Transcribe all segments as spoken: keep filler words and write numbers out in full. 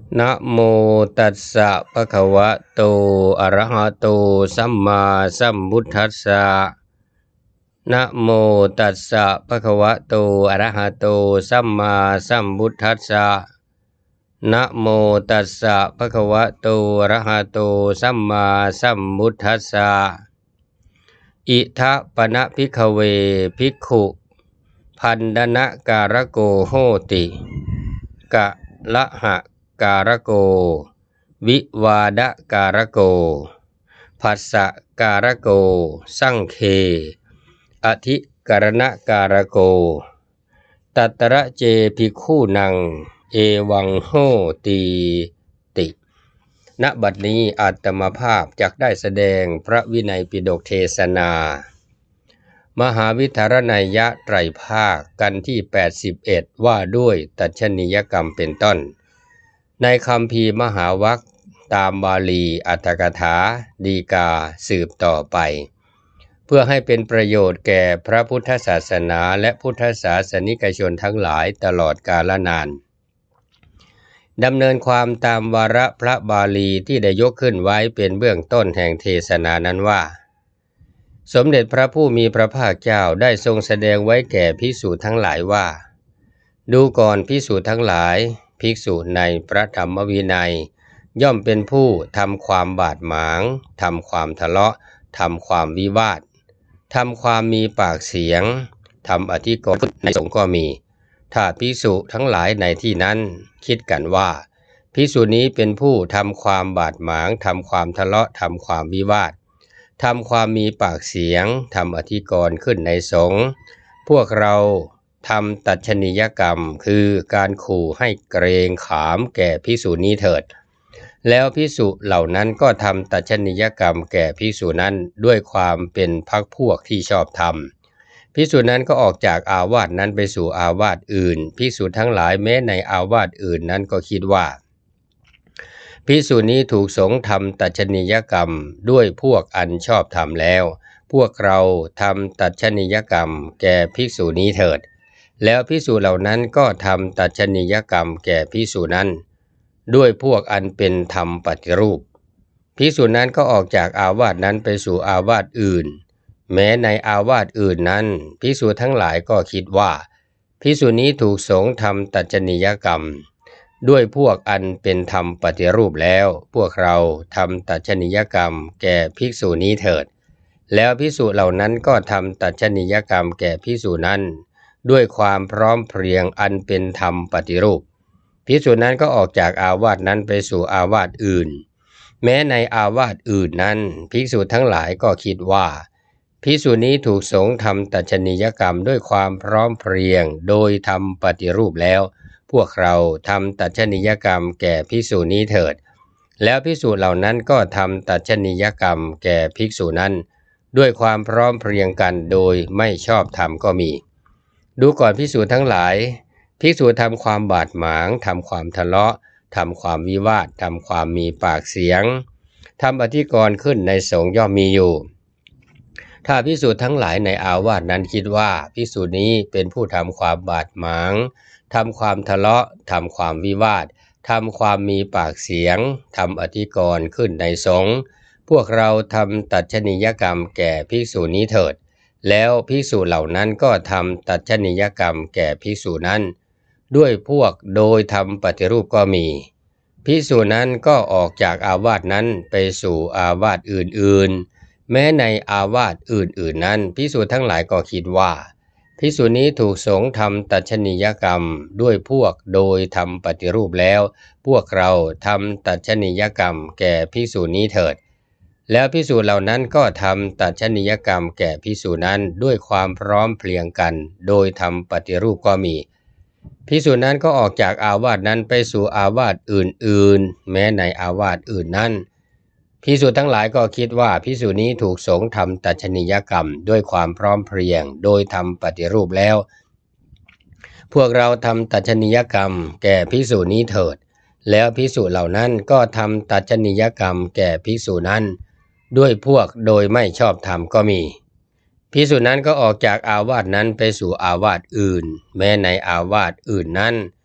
นะโมตัสสะภะคะวะโตอะระหะโตสัมมาสัมพุทธัสสะนะโมตัสสะภะคะวะโตอะระหะโตสัมมาสัมพุทธัสสะนะโมตัสสะภะคะวะโตอะระหะโตสัมมาสัมพุทธัสสะอิทะปนะภิกขเวภิกขุพันดนะการโกโหติกะละหะการโกวิวาดการโกภัสสะการโกสังเคอธิกรณการโกตัตระเจภิกขุนังเอวังโหติติณบัดนี้อาตมาภาพจักได้แสดงพระวินัยปิฎกเทศนามหาวิทารนัยยะไตรภาคกันที่แปดสิบเอ็ดว่าด้วยตัชนียกรรมเป็นต้นในคัมภีร์มหาวรรคตามบาลีอรรถกถาดีกาสืบต่อไปเพื่อให้เป็นประโยชน์แก่พระพุทธศาสนาและพุทธศาสนิกชนทั้งหลายตลอดกาลนานดำเนินความตามวาระพระบาลีที่ได้ยกขึ้นไว้เป็นเบื้องต้นแห่งเทศนานั้นว่าสมเด็จพระผู้มีพระภาคเจ้าได้ทรงแสดงไว้แก่ภิกษุทั้งหลายว่าดูก่อนภิกษุทั้งหลายภิกษุในพระธรรมวินัยย่อมเป็นผู้ทำความบาดหมางทำความทะเลาะทำความวิวาททำความมีปากเสียงทำอธิกรณ์ในสงฆ์ก็มีถ้าภิกษุทั้งหลายในที่นั้นคิดกันว่าภิกษุนี้เป็นผู้ทำความบาดหมางทำความทะเลาะทำความวิวาททำความมีปากเสียงทำอธิกรณ์ขึ้นในสงฆ์พวกเราทำตัชนียกรรมคือการขู่ให้เกรงขามแก่ภิกษุนี้เถิดแล้วภิกษุเหล่านั้นก็ทำตัชนียกรรมแก่ภิกษุนั้นด้วยความเป็นพรรคพวกที่ชอบธรรมภิกษุนั้นก็ออกจากอาวาสนั้นไปสู่อาวาสอื่นภิกษุทั้งหลายแม้ในอาวาสอื่นนั้นก็คิดว่าภิกษุนี้ถูกสงฆ์ทำตัชนียกรรมด้วยพวกอันชอบธรรมแล้วพวกเราทำตัชนียกรรมแก่ภิกษุนี้เถิดแล้วภิกษุเหล่านั้นก็ทำตัชนียกรรมแก่ภิกษุนั้นด้วยพวกอันเป็นธรรมปฏิรูปภิกษุนั้นก็ออกจากอาวาสนั้นไปสู่อาวาสอื่นแม้ในอาวาสอื่นนั้นภิกษุทั้งหลายก็คิดว่าภิกษุนี้ถูกสงฆ์ทำตัชนียกรรมด้วยพวกอันเป็นธรรมปฏิรูปแล้วพวกเราทำตัชนียกรรมแก่ภิกษุนี้เถิดแล้วภิกษุเหล่านั้นก็ทำตัชนียกรรมแก่ภิกษุนั้นด้วยความพร้อมเพรียงอันเป็นธรรมปฏิรูปภิกษุนั้นก็ออกจากอาวาสนั้นไปสู่อาวาสอื่นแม้ในอาวาสอื่นนั้นภิกษุทั้งหลายก็คิดว่าภิกษุนี้ถูกสงฆ์ทำตัชนียกรรมด้วยความพร้อมเพรียงโดยธรรมปฏิรูปแล้วพวกเราทำตัชนียกรรมแก่ภิกษุนี้เถิดแล้วภิกษุเหล่านั้นก็ทำตัชนียกรรมแก่ภิกษุนั้นด้วยความพร้อมเพรียงกันโดยไม่ชอบธรรมก็มีดูก่อนภิกษุทั้งหลายภิกษุทำความบาดหมางทำความทะเลาะทำความวิวาททำความมีปากเสียงทำอธิกรณ์ขึ้นในสงฆ์ย่อมมีอยู่ถ้าภิกษุทั้งหลายในอาวาสนั้นคิดว่าภิกษุนี้เป็นผู้ทำความบาดหมางทำความทะเลาะทำความวิวาททำความมีปากเสียงทำอธิกรณ์ขึ้นในสงฆ์พวกเราทำตัชนียกรรมแก่ภิกษุนี้เถิดแล้วภิกษุเหล่านั้นก็ทำตัชนียกรรมแก่ภิกษุนั้นด้วยพวกโดยทำปฏิรูปก็มีภิกษุนั้นก็ออกจากอาวาสนั้นไปสู่อาวาสอื่นๆแม้ในอาวาสอื่นๆนั้นภิกษุทั้งหลายก็คิดว่าภิกษุนี้ถูกสงฆ์ทำตัชนียกรรมด้วยพวกโดยทำปฏิรูปแล้วพวกเราทำตัชนียกรรมแก่ภิกษุนี้เถิดแล้วภิกษุเหล่านั้นก็ทำตัชนียกรรมแก่ภิกษุนั้นด้วยความพร้อมเพรียงกันโดยทำปฏิรูปก็มีภิกษุนั้นก็ออกจากอาวาสนั้นไปสู่อาวาสอื่นๆแม้ในอาวาสอื่นนั้นภิกษุทั้งหลายก็คิดว่าภิกษุนี้ถูกสงฆ์ทำตัชนียกรรมด้วยความพร้อมเพรียงโดยทำปฏิรูปแล้วพวกเราทำตัชนียกรรมแก่ภิกษุนี้เถิดแล้วภิกษุเหล่านั้นก็ทำตัชนียกรรมแก่ภิกษุนั้นด้วยพวกโดยไม่ชอบธรรมก็มีภิกษุนั้นก็ออกจากอาวาสนั้นไปสู่อาวาสอื่นแม้ในอาวาสอื่นนั้น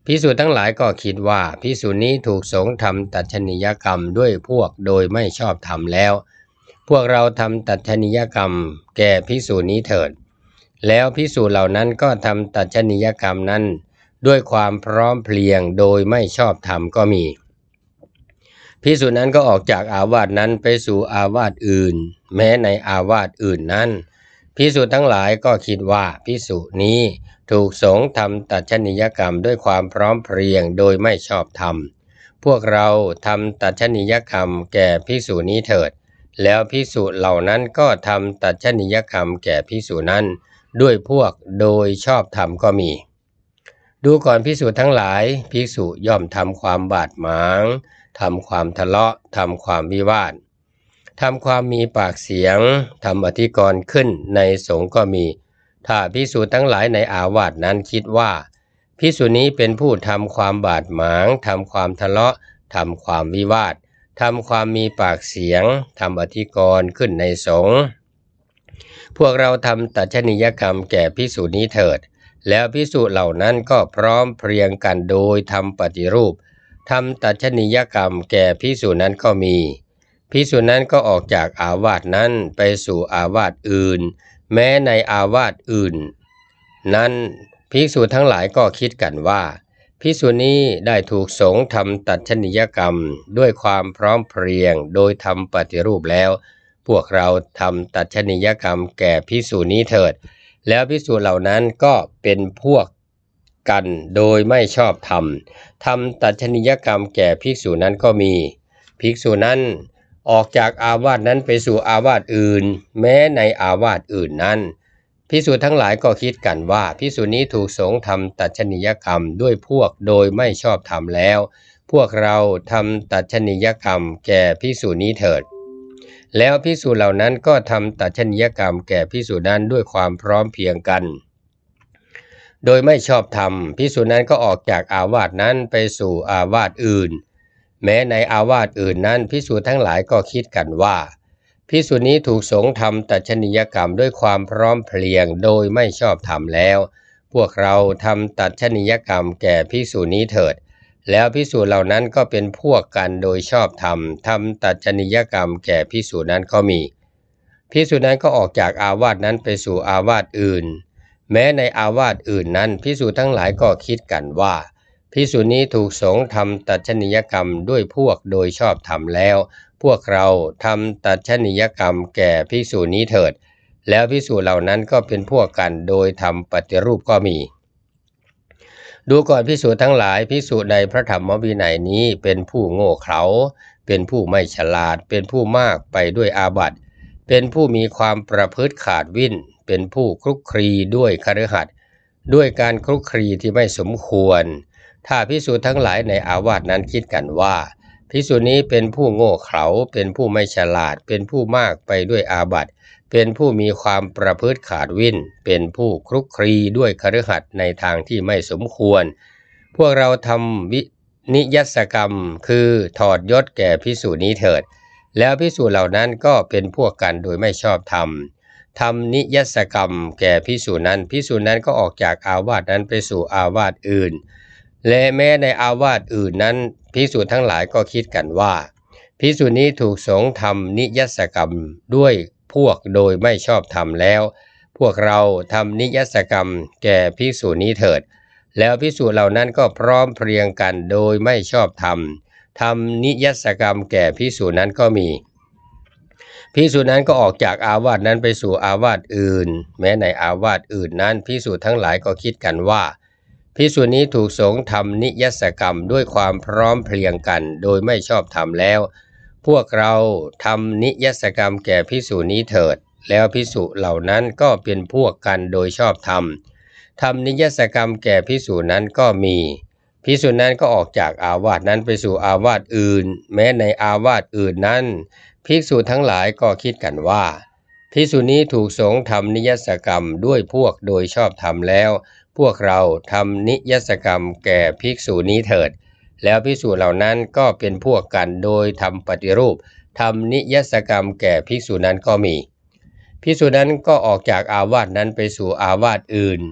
ภิกษุทั้งหลายก็คิดว่าภิกษุนี้ถูกสงฆ์ทำตัชนียกรรมด้วยพวกโดยไม่ชอบธรรมแล้วพวกเราทำตัชนียกรรมแก่ภิกษุนี้เถิดแล้วภิกษุเหล่านั้นก็ทำตัชนียกรรมนั้นด้วยความพร้อมเพรียงโดยไม่ชอบธรรมก็มีภิกษุนั้นก็ออกจากอาวาสนั้นไปสู่อาวาสอื่นแม้ในอาวาสอื่นนั้นภิกษุทั้งหลายก็คิดว่าภิกษุนี้ถูกสงฆ์ทำตัชนียกรรมด้วยความพร้อมเพรียงโดยไม่ชอบธรรมพวกเราทำตัชนียกรรมแก่ภิกษุนี้เถิดแล้วภิกษุเหล่านั้นก็ทำตัชนียกรรมแก่ภิกษุนั้นด้วยพวกโดยชอบธรรมก็มีดูก่อนภิกษุทั้งหลายภิกษุย่อมทำความบาดหมางทำความทะเลาะทำความวิวาททำความมีปากเสียงทำอธิกรณ์ขึ้นในสงฆ์ก็มีถ้าภิกษุทั้งหลายในอาวาสนั้นคิดว่าภิกษุนี้เป็นผู้ทำความบาดหมางทำความทะเลาะทำความวิวาททำความมีปากเสียงทำอธิกรณ์ขึ้นในสงฆ์พวกเราทำตัชนียกรรมแก่ภิกษุนี้เถิดแล้วภิกษุเหล่านั้นก็พร้อมเพรียงกันโดยทำปฏิรูปทำตัชนียกรรมแก่ภิกษุนั้นก็มีภิกษุนั้นก็ออกจากอาวาสนั้นไปสู่อาวาสอื่นแม้ในอาวาสอื่นนั้นภิกษุทั้งหลายก็คิดกันว่าภิกษุนี้ได้ถูกสงฆ์ทำตัชนียกรรมด้วยความพร้อมเพรียงโดยทำปฏิรูปแล้วพวกเราทำตัชนียกรรมแก่ภิกษุนี้เถิดแล้วภิกษุเหล่านั้นก็เป็นพวกกันโดยไม่ชอบธรรมทำตัชนียกรรมแก่ภิกษุนั้นก็มีภิกษุนั้นออกจากอาวาสนั้นไปสู่อาวาสอื่นแม้ในอาวาสอื่นนั้นภิกษุทั้งหลายก็คิดกันว่าภิกษุนี้ถูกสงฆ์ทำตัชนียกรรมด้วยพวกโดยไม่ชอบธรรมแล้วพวกเราทำตัชนียกรรมแก่ภิกษุนี้เถิดแล้วภิกษุเหล่านั้นก็ทำตัชนียกรรมแก่ภิกษุนั้นด้วยความพร้อมเพรียงกันโดยไม่ชอบธรรมภิกษุนั้นก็ออกจากอาวาสนั้นไปสู่อาวาสอื่นแม้ในอาวาสอื่นนั้นภิกษุทั้งหลายก็คิดกันว่าภิกษุนี้ถูกสงฆ์ทำตัชนียกรรมด้วยความพร้อมเพรียงโดยไม่ชอบธรรมแล้วพวกเราทำตัชนียกรรมแก่ภิกษุนี้เถิดแล้วภิกษุเหล่านั้นก็เป็นพวกกันโดยชอบธรรมทำตัชนียกรรมแก่ภิกษุนั้นก็มีภิกษุนั้นก็ออกจากอาวาสนั้นไปสู่อาวาสอื่นแม้ในอาวาสอื่นนั้นภิกษุทั้งหลายก็คิดกันว่าภิกษุนี้ถูกสงฆ์ทำตัชนียกรรมด้วยพวกโดยชอบธรรมแล้วพวกเราทำตัชนียกรรมแก่ภิกษุนี้เถิดแล้วภิกษุเหล่านั้นก็เป็นพวกกันโดยทำปฏิรูปก็มีดูก่อนภิกษุทั้งหลายภิกษุในพระธรรมวินัยนี้เป็นผู้โง่เขลาเป็นผู้ไม่ฉลาดเป็นผู้มากไปด้วยอาบัติเป็นผู้มีความประพฤติขาดวินัยเป็นผู้คลุกคลีด้วยคฤหัสถ์ด้วยการคลุกคลีที่ไม่สมควรถ้าภิกษุทั้งหลายในอาวาสนั้นคิดกันว่าภิกษุนี้เป็นผู้โง่เขลาเป็นผู้ไม่ฉลาดเป็นผู้มากไปด้วยอาบัติเป็นผู้มีความประพฤติขาดวินัยเป็นผู้คลุกคลีด้วยคฤหัสถ์ในทางที่ไม่สมควรพวกเราทำวินิยัสกรรมคือถอดยศแก่ภิกษุนี้เถิดแล้วภิกษุเหล่านั้นก็เป็นพวกกันโดยไม่ชอบธรรมทำนิยัสกรรมแก่ภิกษุนั้นภิกษุนั้นก็ออกจากอาวาสนั้นไปสู่อาวาสอื่นและแม้ในอาวาสอื่นนั้นภิกษุทั้งหลายก็คิดกันว่าภิกษุนี้ถูกสงฆ์ทำนิยัสกรรมด้วยพวกโดยไม่ชอบธรรมแล้วพวกเราทำนิยัสกรรมแก่ภิกษุนี้เถิดแล้วภิกษุเหล่านั้นก็พร้อมเพรียงกันโดยไม่ชอบธรรมทำนิยัสกรรมแก่ภิกษุนั้นก็มีภิกษุนั้นก็ออกจากอาวาสนั้นไปสู่อาวาสอื่นแม้ในอาวาสอื่นนั้นภิกษุทั้งหลายก็คิดกันว่าภิกษุนี้ถูกสงฆ์ทำนิยัสกรรมด้วยความพร้อมเพรียงกันโดยไม่ชอบธรรมแล้วพวกเราทำนิยัสกรรมแก่ภิกษุนี้เถิดแล้วภิกษุเหล่านั้นก็เป็นพวกกันโดยชอบธรรมทำนิยัสกรรมแก่ภิกษุนั้นก็มีภิกษุนั้นก็ออกจากอาวาสนั้นไปสู่อาวาสอื่นแม้ในอาวาสอื่นนั้นภิกษุทั้งหลายก็คิดกันว่าภิกษุนี้ถูกสงฆ์ทำนิยัสกรรมด้วยพวกโดยชอบธรรมแล้วพวกเราทำนิยัสกรรมแก่ภิกษุนี้เถิดแล้วภิกษุเหล่านั้นก็เป็นพวกกันโดยทำปฏิรูปทำนิยัสกรรมแก่ภิกษุนั้นก็มีภิกษุนั้นก็ออกจากอาวาสนั้นไปสู่อาวาสอื่น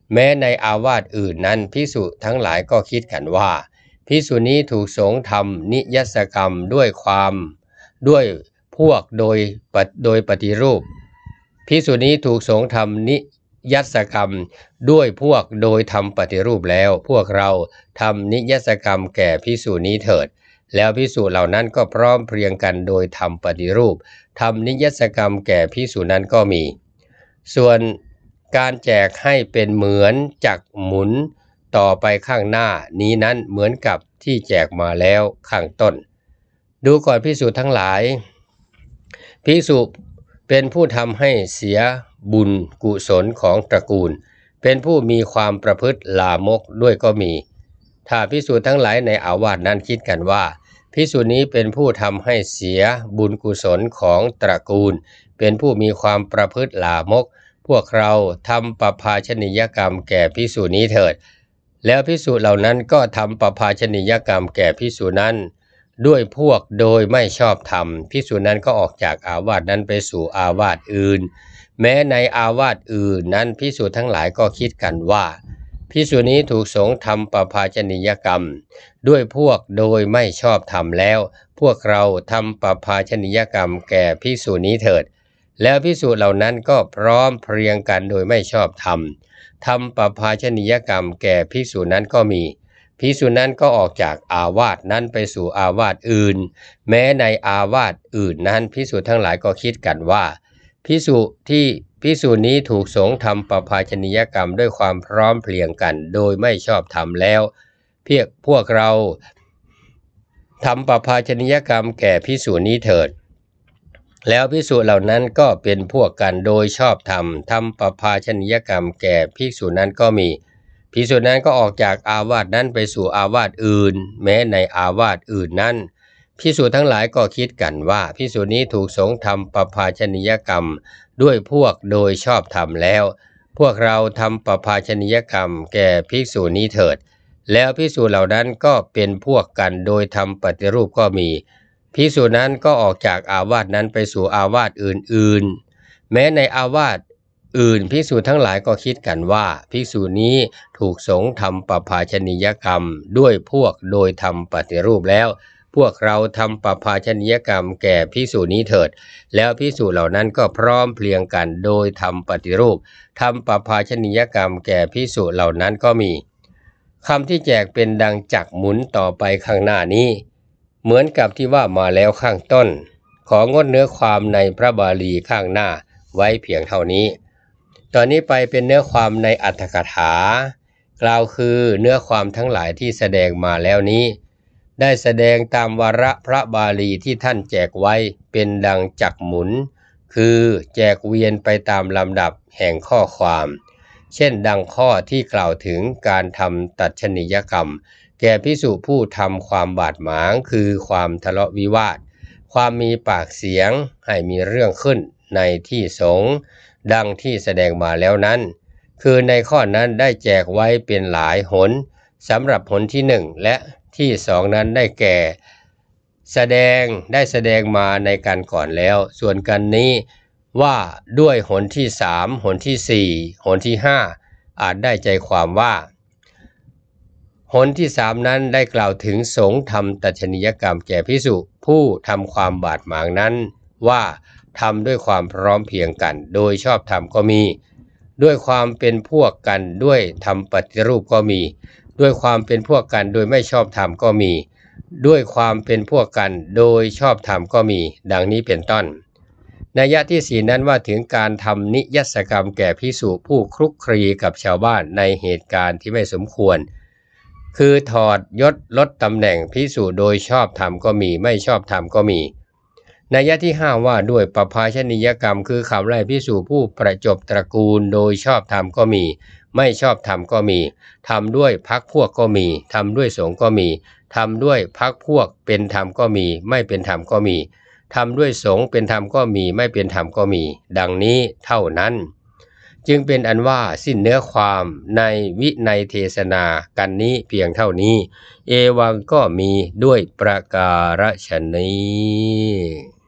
แม้ในอาวาสอื่นนั้นภิกษุทั้งหลายก็คิดกันว่าภิกษุนี้ถูกสงฆ์ทำนิยสกรรมด้วยความด้วยพวกโดยโดยปฏิรูปภิกษุนี้ถูกสงฆ์ทำนิยสกรรมด้วยพวกโดยทำปฏิรูปแล้วพวกเราทำนิยสกรรมแก่ภิกษุนี้เถิดแล้วภิกษุเหล่านั้นก็พร้อมเพรียงกันโดยทำปฏิรูปทำนิยสกรรมแก่ภิกษุนั้นก็มีส่วนการแจกให้เป็นเหมือนจักหมุนต่อไปข้างหน้านี้นั้นเหมือนกับที่แจกมาแล้วข้างต้นดูก่อนภิกษุทั้งหลายภิกษุเป็นผู้ทำให้เสียบุญกุศลของตระกูลเป็นผู้มีความประพฤติลามกด้วยก็มีถ้าภิกษุทั้งหลายในอาวาสนั้นคิดกันว่าภิกษุนี้เป็นผู้ทำให้เสียบุญกุศลของตระกูลเป็นผู้มีความประพฤติลามกพวกเราทำปภาชนียกรรมแก่ภิกษุนี้เถิดแล้วภิกษุเหล่านั้นก็ทำปภาชนียกรรมแก่ภิกษุนั้นด้วยพวกโดยไม่ชอบธรรมภิกษุนั้นก็ออกจากอาวาสนั้นไปสู่อาวาสอื่นแม้ในอาวาสอื่นนั้นภิกษุทั้งหลายก็คิดกันว่าภิกษุนี้ถูกสงฆ์ทำปภาชนียกรรมด้วยพวกโดยไม่ชอบธรรมแล้วพวกเราทำปภาชนียกรรมแก่ภิกษุนี้เถิดแล้วภิกษุเหล่านั้นก็พร้อมเพรียงกันโดยไม่ชอบธรรมทำปภาชนียกรรมแก่ภิกษุนั้นก็มีภิกษุนั้นก็ออกจากอาวาสนั้นไปสู่อาวาสอื่นแม้ในอาวาสอื่นนั้นภิกษุทั้งหลายก็คิดกันว่าภิกษุที่ภิกษุนี้ถูกสงฆ์ทำปภาชนียกรรมด้วยความพร้อมเพรียงกันโดยไม่ชอบธรรมแล้วเพียงพวกเราทำปภาชนียกรรมแก่ภิกษุนี้เถิดแล้วภิกษุเหล่านั้นก็เป็นพวกกันโดยชอบธรรมทำปภาชนียกรรมแก่ภิกษุนั้นก็มีภิกษุนั้นก็ออกจากอาวาสนั้นไปสู่อาวาสอื่นแม้ในอาวาสอื่นนั้นภิกษุทั้งหลายก็คิดกันว่าภิกษุนี้ถูกสงฆ์ทำปภาชนียกรรมด้วยพวกโดยชอบธรรมแล้วพวกเราทำปภาชนียกรรมแก่ภิกษุนี้เถิดแล้วภิกษุเหล่านั้นก็เป็นพวกกันโดยทำปฏิรูปก็มีภิกษุนั้นก็ออกจากอาวาสนั้นไปสู่อาวาสอื่นๆแม้ในอาวาสอื่นภิกษุทั้งหลายก็คิดกันว่าภิกษุนี้ถูกสงฆ์ทำปภาชนียกรรมด้วยพวกโดยทำปฏิรูปแล้วพวกเราทำปภาชนียกรรมแก่ภิกษุนี้เถิดแล้วภิกษุเหล่านั้นก็พร้อมเพรียงกันโดยทำปฏิรูปทำปภาชนียกรรมแก่ภิกษุเหล่านั้นก็มีคำที่แจกเป็นดังจักหมุนต่อไปข้างหน้านี้เหมือนกับที่ว่ามาแล้วข้างต้นของดเนื้อความในพระบาลีข้างหน้าไว้เพียงเท่านี้ตอนนี้ไปเป็นเนื้อความในอรรถกถากล่าวคือเนื้อความทั้งหลายที่แสดงมาแล้วนี้ได้แสดงตามวาระพระบาลีที่ท่านแจกไว้เป็นดังจักหมุนคือแจกเวียนไปตามลำดับแห่งข้อความเช่นดังข้อที่กล่าวถึงการทำตัดชนียกรรมแก่ภิกษุผู้ทำความบาดหมางคือความทะเลาะวิวาทความมีปากเสียงให้มีเรื่องขึ้นในที่สงฆ์ดังที่แสดงมาแล้วนั้นคือในข้อนั้นได้แจกไว้เป็นหลายหนสำหรับหนที่หนึ่งและที่สองนั้นได้แก่แสดงได้แสดงมาในการก่อนแล้วส่วนกันนี้ว่าด้วยหนที่สามหนที่สี่หนที่ห้าอาจได้ใจความว่าหนที่สามนั้นได้กล่าวถึงสงฆ์ทำตัดชนียกรรมแก่ภิกษุผู้ทำความบาดหมางนั้นว่าทำด้วยความพร้อมเพรียงกันโดยชอบธรรมก็มีด้วยความเป็นพวกกันด้วยทำปฏิรูปก็มีด้วยความเป็นพวกกันโดยไม่ชอบธรรมก็มีด้วยความเป็นพวกกันโดยชอบธรรมก็มีดังนี้เป็นต้นนัยยะที่สี่นั้นว่าถึงการทำนิยสกรรมแก่ภิกษุผู้คลุกคลีกับชาวบ้านในเหตุการณ์ที่ไม่สมควรคือถอดยศลดตำแหน่งภิกษุโดยชอบธรรมก็มีไม่ชอบธรรมก็มีนัยยะที่ห้าว่าด้วยปภาชนียกรรมคือขับไล่ภิกษุผู้ประจบตระกูลโดยชอบธรรมก็มีไม่ชอบธรรมก็มีทำด้วยพรรคพวกก็มีทำด้วยสงฆ์ก็มีทำด้วยพรรคพวกเป็นธรรมก็มีไม่เป็นธรรมก็มีทำด้วยสงฆ์เป็นธรรมก็มีไม่เป็นธรรมก็มีดังนี้เท่านั้นจึงเป็นอันว่าสิ้นเนื้อความในวินัยเทศนากันนี้เพียงเท่านี้เอวังก็มีด้วยประการฉะนี้